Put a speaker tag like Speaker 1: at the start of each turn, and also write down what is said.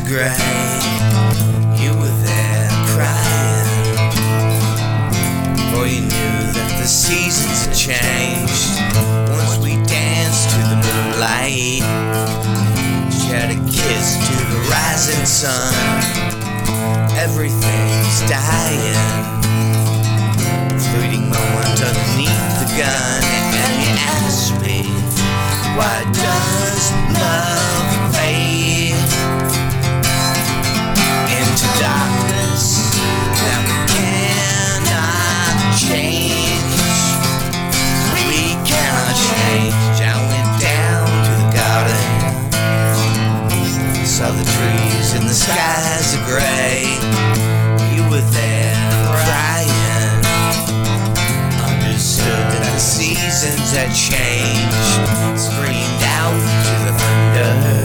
Speaker 1: gray. You were there crying, for you knew that the seasons had changed. Once we danced to the moonlight, shared a kiss to the rising sun. Everything's dying, fleeting moment underneath the gun. And you ask me, why does love fade into darkness that we cannot change? We cannot change. I went down to the garden, saw the trees and the skies are gray. You were there crying, understood that the seasons had changed, screamed out to the thunder.